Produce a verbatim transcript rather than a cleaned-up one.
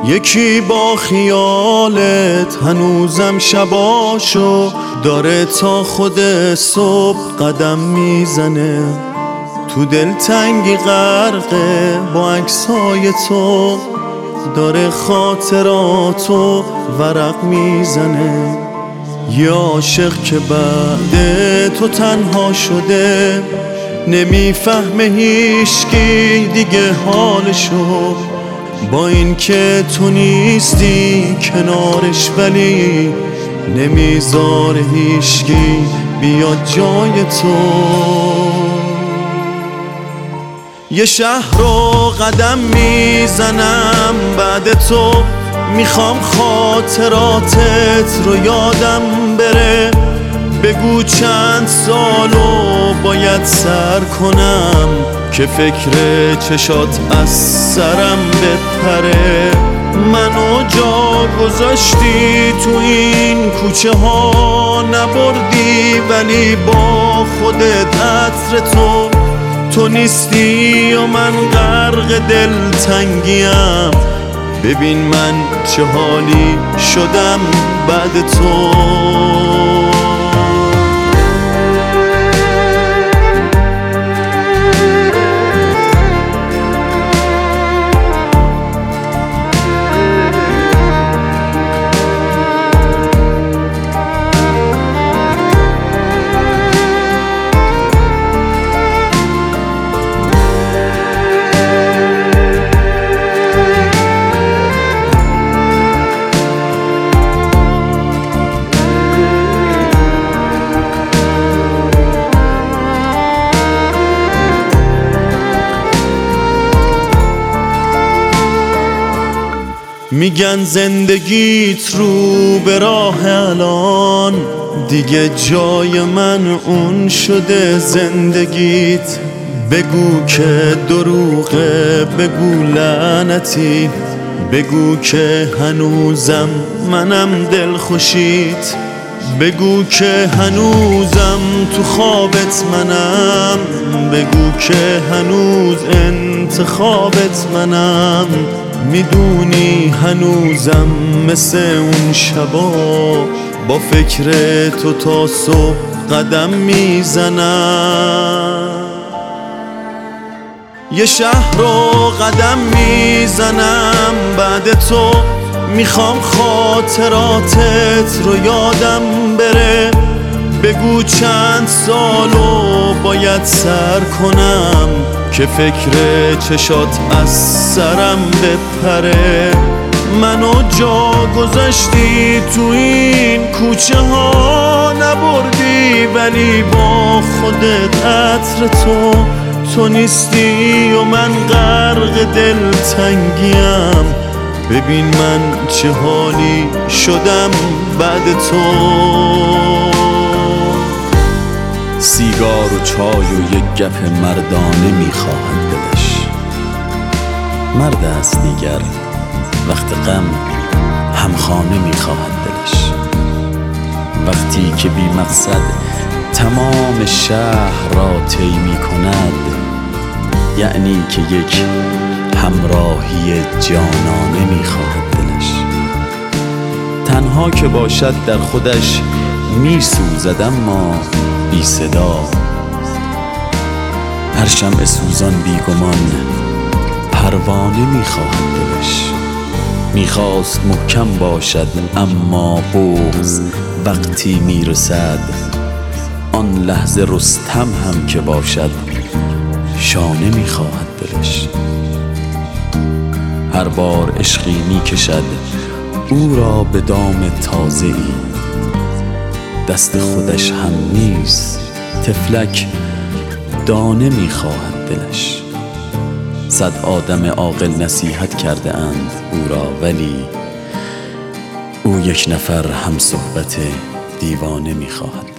یکی با خیالت هنوزم شباشو داره تا خود صبح قدم میزنه، تو دلتنگی غرقه با عکسای تو، داره خاطراتو ورق میزنه. یه عاشق که بعد تو تنها شده، نمیفهمه هیچکی دیگه حالشو، با این که تو نیستی کنارش ولی نمیذاره هیچکی بیاد جای تو. یه شهر رو قدم میزنم بعد تو، میخوام خاطراتت رو یادم بره، بگو چند سالو باید سر کنم که فکر چشات از سرم بپره. منو جا گذاشتی تو این کوچه ها نبردی، ولی با خودت عطر تو، تو نیستی و من غرق دلتنگیم. ببین من چه حالی شدم بعد تو. میگن زندگیت رو به راه الان، دیگه جای من اون شده زندگیت. بگو که دروغه، بگو لعنتی، بگو که هنوزم منم دلخوشیت، بگو که هنوزم تو خوابت منم، بگو که هنوز انتخابت منم. میدونی هنوزم مثل اون شبا با فکر تو تا صبح قدم میزنم. یه شهر رو قدم میزنم بعد تو، میخوام خاطراتت رو یادم بره، بگو چند سالو باید سر کنم که فکر چشات از سرم بپره. منو جا گذاشتی تو این کوچه ها نبردی، ولی با خودت عطر تو، تو نیستی و من غرق دلتنگیم. ببین من چه حالی شدم بعد تو. سیگار و چای و یک گپ مردانه میخواهد دلش، مرد است دیگر وقت غم همخانه میخواهد دلش. وقتی که بی مقصد تمام شهر را طی میکند، یعنی که یک همراهی جانانه میخواهد دلش. تنها که باشد در خودش میسوزد اما بی صدا، هر شمع سوزان بیگمان پروانه میخواهد دلش. میخواست محکم باشد اما بغض وقتی میرسد، آن لحظه رستم هم که باشد شانه میخواهد دلش. هر بار عشقی میکشد او را به دام تازه‌ای، دست خودش هم نیست طفلک دانه میخواهد دلش. صد آدم عاقل نصیحت کرده اند او را، ولی او یک نفر هم صحبت دیوانه میخواهد.